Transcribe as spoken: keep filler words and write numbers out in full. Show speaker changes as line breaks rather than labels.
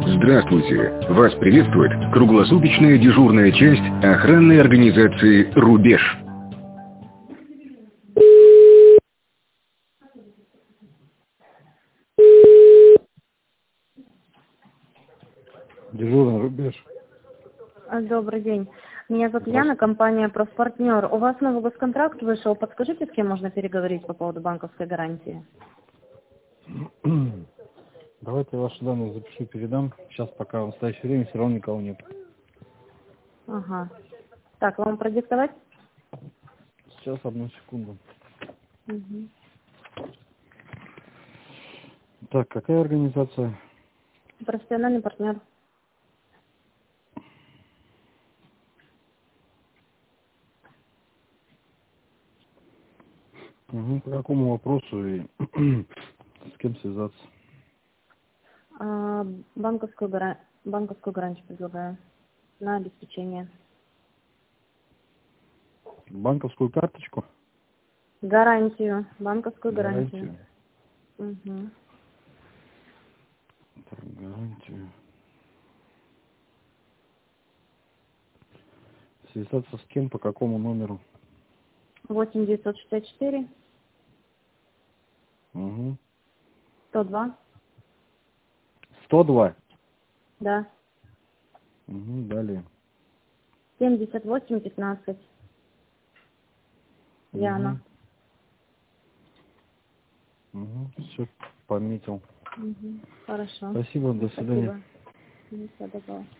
Здравствуйте! Вас приветствует круглосуточная дежурная часть охранной организации «Рубеж».
Дежурный «Рубеж».
Добрый день. Меня зовут Яна, компания «Профпартнер». У вас новый госконтракт вышел. Подскажите, с кем можно переговорить по поводу банковской гарантии?
Давайте ваши данные запишу, передам. Сейчас пока в настоящее время все равно никого нет.
Ага. Так, вам продиктовать?
Сейчас, одну секунду.
Угу.
Так, какая организация?
Профессиональный партнер.
Угу. По какому вопросу и с кем связаться?
А, банковскую, гара... банковскую гарантию предлагаю на обеспечение.
Банковскую карточку?
Гарантию. Банковскую
Гарантию.
гарантию. Угу.
Так, гарантию. Связаться с кем, по какому номеру?
восемь девятьсот шестьдесят четыре
Угу.
сто два.
сто два?
Да.
Угу, далее.
семьдесят восемь пятнадцать. Яна.
Угу. Угу. Все пометил.
Угу. Хорошо.
Спасибо, до свидания.
Спасибо. Всего доброго.